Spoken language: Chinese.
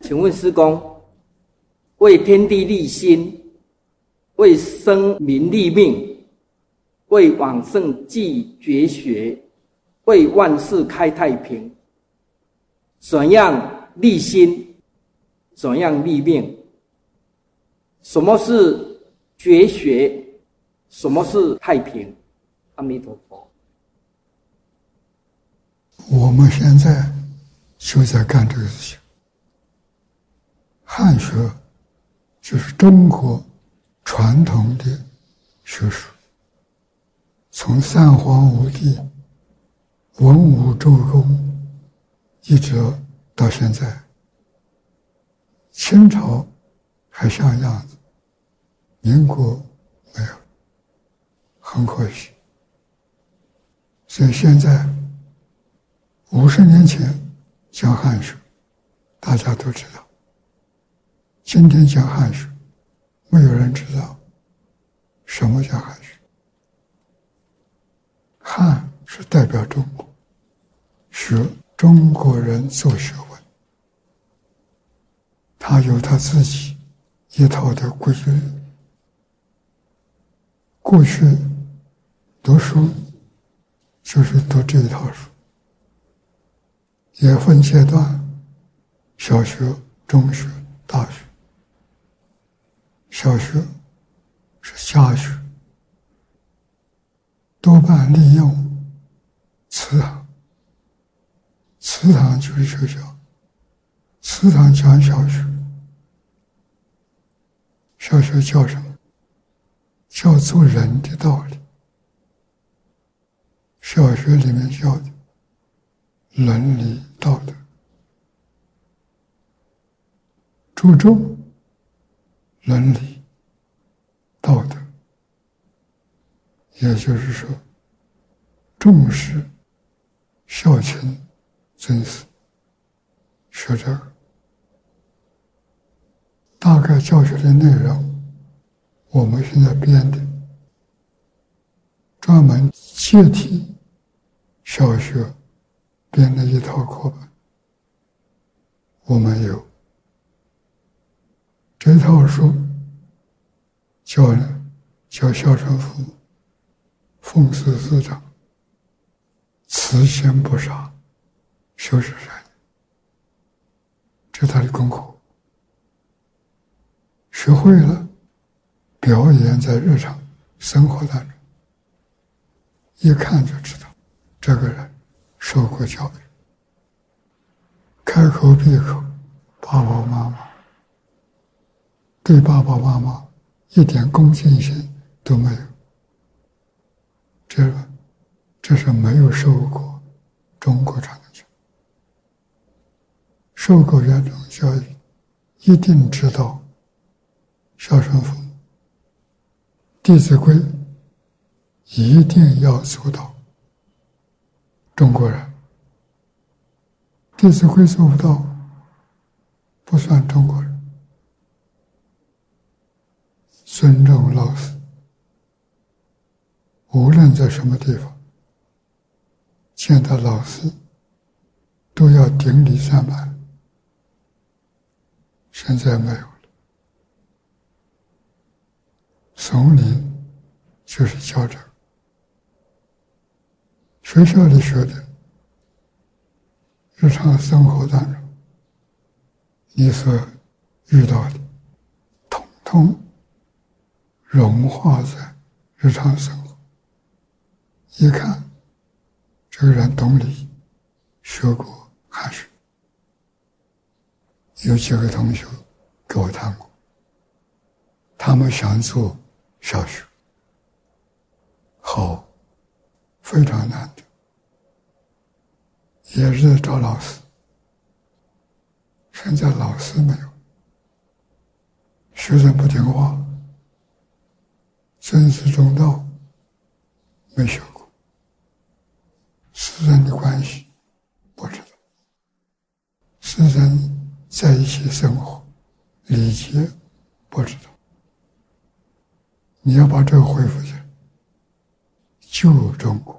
请问师公，为天地立心，为生民立命，为往圣继绝学，为万世开太平，怎样立心？怎样立命？什么是绝学？什么是太平？阿弥陀佛。 我们现在就在干这个事情。汉学就是中国传统的学术，从三皇五帝、文武周公一直到现在，清朝还像样子，民国没有，很可惜。所以现在50年前讲汉学，大家都知道。今天讲汉学，没有人知道什么叫汉学。汉是代表中国，学中国人做学问，他有他自己一套的规律。过去读书就是读这一套书，也分阶段，小学、中学、大学。小学是家学，多半利用祠堂，祠堂就是学校，祠堂讲小学，小学教什么？教做人的道理。小学里面教的伦理道德，注重伦理道德，也就是说重视孝亲尊师，学这个。大概教学的内容我们现在编的，专门接替小学编了一套课本，我们有这套书，教孝顺父母，奉事师长，慈心不杀，修持善，这是他的功课。学会了，表演在日常生活当中，一看就知道这个人受过教育，开口闭口爸爸妈妈，对爸爸妈妈一点恭敬心都没有，这是没有受过中国传统教育。受过原种教育，一定知道孝顺父母，弟子规一定要做到。中国人弟子规做不到，不算中国人。尊重老师，无论在什么地方，见到老师都要顶礼3拜。现在没有了。怂林就是教这个。学校里学的，日常生活当中你所遇到的，统统融化在日常生活。一看这个人懂礼，学过汉学。有几个同学给我谈过，他们想做小学，好，非常难的，也是找老师。现在老师没有，学生不听话，尊师重道没学过，师生的关系不知道，师生在一起生活礼节不知道。你要把这个恢复起来，救中国。